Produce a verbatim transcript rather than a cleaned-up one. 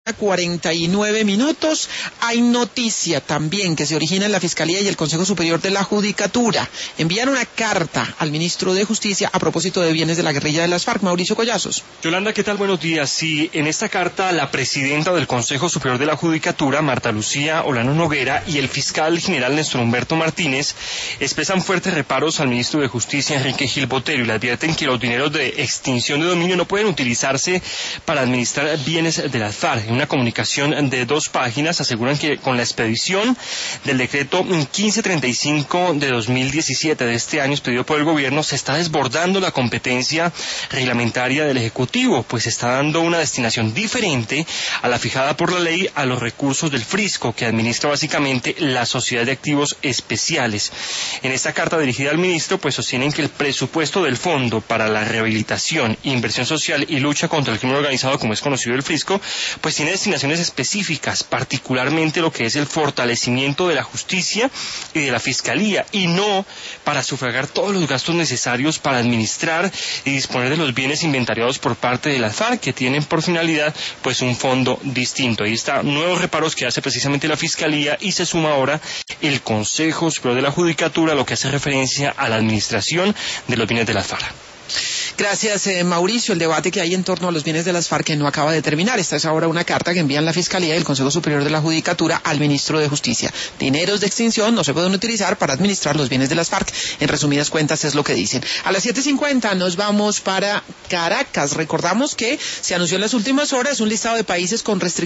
cuarenta y nueve minutos. Hay noticia también que se origina en la Fiscalía y el Consejo Superior de la Judicatura. Envían una carta al ministro de Justicia a propósito de bienes de la guerrilla de las FARC. Mauricio Collazos. Yolanda, ¿qué tal? Buenos días. Sí, en esta carta la presidenta del Consejo Superior de la Judicatura, Marta Lucía Olano Noguera, y el fiscal general Néstor Humberto Martínez expresan fuertes reparos al ministro de Justicia, Enrique Gil Botero, y le advierten que los dineros de extinción de dominio no pueden utilizarse para administrar bienes de las FARC. En una comunicación de dos páginas aseguran que con la expedición del decreto quince treinta y cinco de dos mil diecisiete de este año expedido por el gobierno se está desbordando la competencia reglamentaria del Ejecutivo, pues se está dando una destinación diferente a la fijada por la ley a los recursos del Frisco, que administra básicamente la Sociedad de Activos Especiales. En esta carta dirigida al ministro, pues sostienen que el presupuesto del Fondo para la Rehabilitación, Inversión Social y Lucha contra el Crimen Organizado, como es conocido el Frisco, pues tiene destinaciones específicas, particularmente lo que es el fortalecimiento de la justicia y de la fiscalía, y no para sufragar todos los gastos necesarios para administrar y disponer de los bienes inventariados por parte de las FARC, que tienen por finalidad pues un fondo distinto. Ahí está, nuevos reparos que hace precisamente la fiscalía, y se suma ahora el Consejo Superior de la Judicatura, lo que hace referencia a la administración de los bienes de las FARC. Gracias, eh, Mauricio. El debate que hay en torno a los bienes de las FARC que no acaba de terminar. Esta es ahora una carta que envían la Fiscalía y el Consejo Superior de la Judicatura al Ministro de Justicia. Dineros de extinción no se pueden utilizar para administrar los bienes de las FARC. En resumidas cuentas es lo que dicen. A las siete cincuenta nos vamos para Caracas. Recordamos que se anunció en las últimas horas un listado de países con restricciones